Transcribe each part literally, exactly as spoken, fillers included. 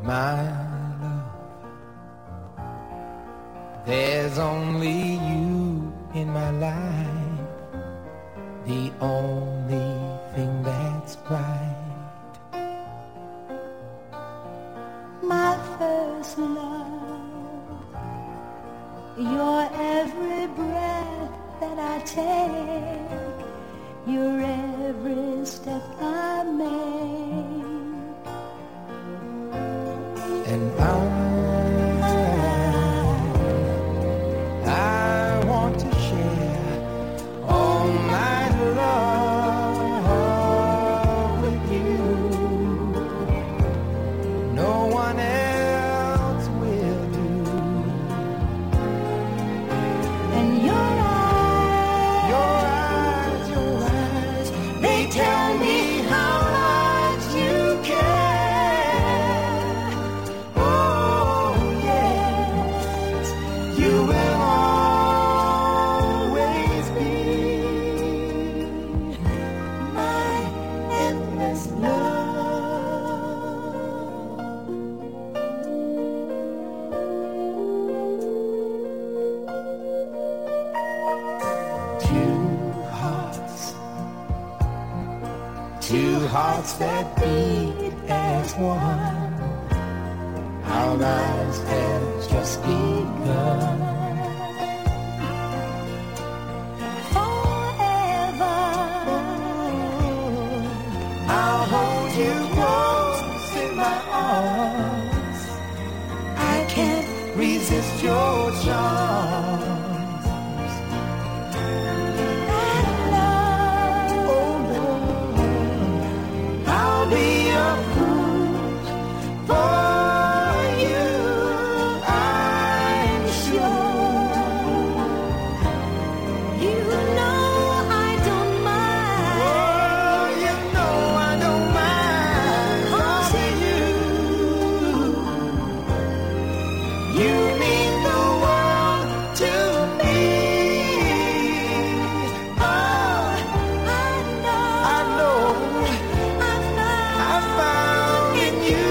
my love. There's only you in my life, the only thing that's right. My first love, your every breath that I take, your every step I make. And I, I want to share all my love with you. No one else will do. And your eyes, your eyes, your eyes, they tell me how much you care. Oh yes, you will always be my endless love. two hearts, two hearts that beat as one. Our lives have just begun. Forever, I'll hold you close in my arms. I can't resist your charms. and love, Oh Lord, I'll be a fool for you, I'm sure. you know I don't mind. Oh, you know I don't mind. 'Cause you, you mean the world to me. Oh, I know, I know I know, I found in you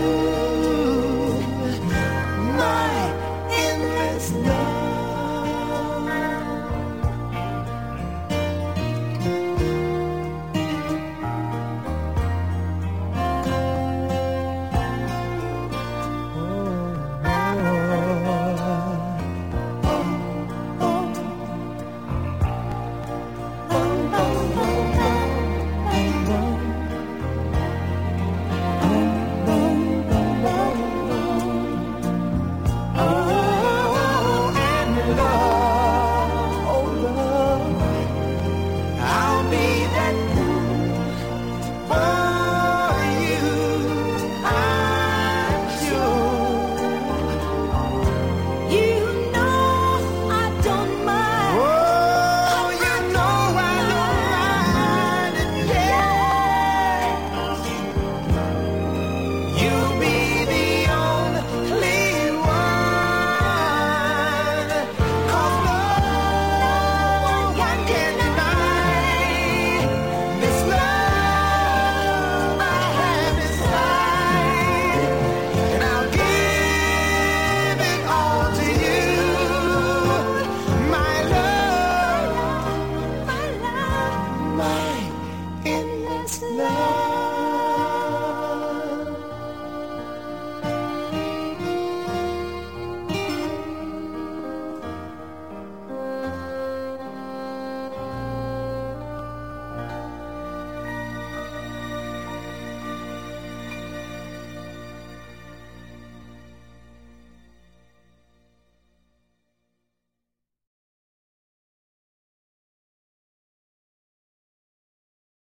my endless love. Oh, and love, oh love, I'll be that fool for you, I'm sure. you know I don't mind. Oh, you know I don't mind, and yes, you'll be the only one. 'Cause no one can deny this love I have inside, and I'll give it all to you, my love, My love, my endless love.